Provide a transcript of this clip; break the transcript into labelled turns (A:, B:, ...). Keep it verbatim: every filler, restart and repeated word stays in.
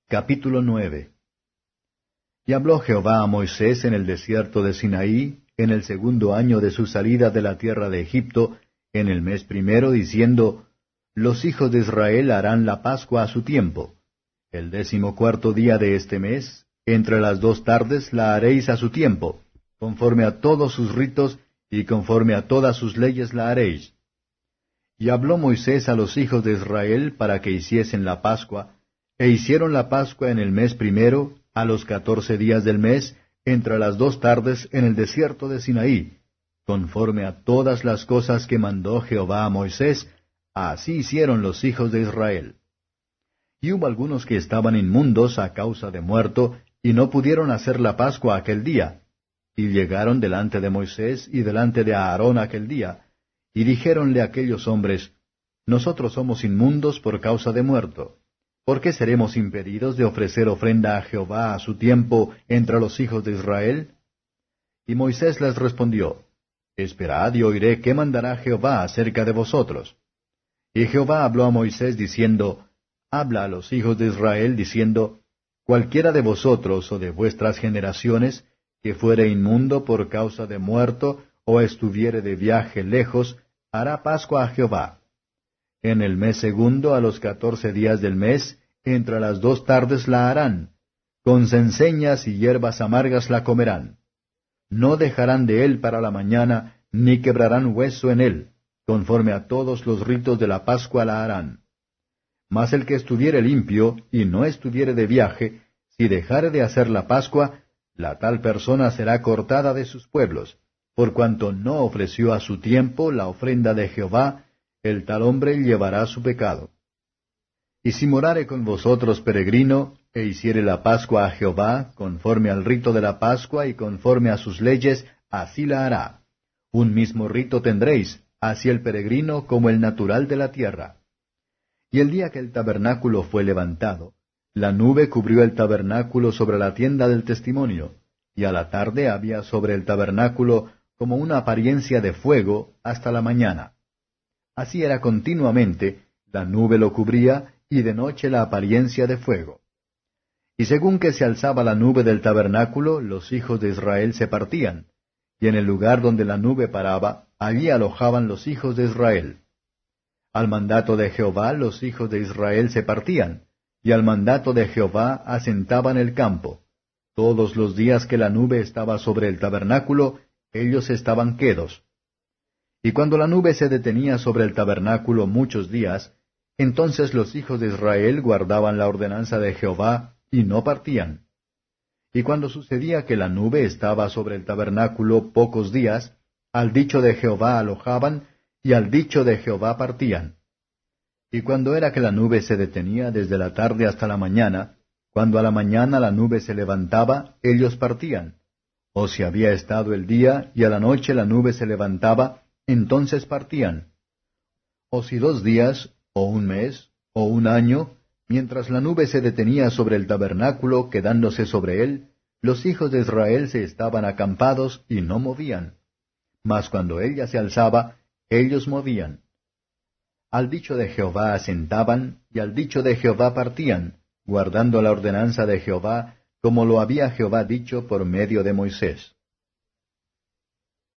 A: Capítulo nueve. Y habló Jehová a Moisés en el desierto de Sinaí, en el segundo año de su salida de la tierra de Egipto, en el mes primero, diciendo, Los hijos de Israel harán la Pascua a su tiempo. El décimocuarto día de este mes, entre las dos tardes, la haréis a su tiempo, conforme a todos sus ritos y conforme a todas sus leyes la haréis. Y habló Moisés a los hijos de Israel para que hiciesen la Pascua, e hicieron la Pascua en el mes primero, a los catorce días del mes, entre las dos tardes en el desierto de Sinaí, conforme a todas las cosas que mandó Jehová a Moisés, así hicieron los hijos de Israel. Y hubo algunos que estaban inmundos a causa de muerto, y no pudieron hacer la Pascua aquel día. Y llegaron delante de Moisés y delante de Aarón aquel día, y dijéronle aquellos hombres, Nosotros somos inmundos por causa de muerto. ¿Por qué seremos impedidos de ofrecer ofrenda a Jehová a su tiempo entre los hijos de Israel? Y Moisés les respondió, Esperad y oiré qué mandará Jehová acerca de vosotros. Y Jehová habló a Moisés diciendo, Habla a los hijos de Israel diciendo, Cualquiera de vosotros o de vuestras generaciones, que fuere inmundo por causa de muerto, o estuviere de viaje lejos, hará Pascua a Jehová. En el mes segundo, a los catorce días del mes, entre las dos tardes la harán. Con cenceñas y hierbas amargas la comerán. No dejarán de él para la mañana, ni quebrarán hueso en él. Conforme a todos los ritos de la Pascua la harán. Mas el que estuviere limpio, y no estuviere de viaje, si dejare de hacer la Pascua, la tal persona será cortada de sus pueblos, por cuanto no ofreció a su tiempo la ofrenda de Jehová, el tal hombre llevará su pecado. Y si morare con vosotros peregrino, e hiciere la Pascua a Jehová, conforme al rito de la Pascua y conforme a sus leyes, así la hará. Un mismo rito tendréis, así el peregrino como el natural de la tierra. Y el día que el tabernáculo fue levantado, la nube cubrió el tabernáculo sobre la tienda del testimonio, y a la tarde había sobre el tabernáculo como una apariencia de fuego hasta la mañana. Así era continuamente, la nube lo cubría, y de noche la apariencia de fuego. Y según que se alzaba la nube del tabernáculo, los hijos de Israel se partían, y en el lugar donde la nube paraba, allí alojaban los hijos de Israel. Al mandato de Jehová los hijos de Israel se partían, y al mandato de Jehová asentaban el campo. Todos los días que la nube estaba sobre el tabernáculo, ellos estaban quedos. Y cuando la nube se detenía sobre el tabernáculo muchos días, entonces los hijos de Israel guardaban la ordenanza de Jehová, y no partían. Y cuando sucedía que la nube estaba sobre el tabernáculo pocos días, al dicho de Jehová alojaban, y al dicho de Jehová partían. Y cuando era que la nube se detenía desde la tarde hasta la mañana, cuando a la mañana la nube se levantaba, ellos partían. O si había estado el día, y a la noche la nube se levantaba, entonces partían. O si dos días, o un mes, o un año, mientras la nube se detenía sobre el tabernáculo, quedándose sobre él, los hijos de Israel se estaban acampados y no movían. Mas cuando ella se alzaba, ellos movían. Al dicho de Jehová asentaban, y al dicho de Jehová partían, guardando la ordenanza de Jehová, como lo había Jehová dicho por medio de Moisés.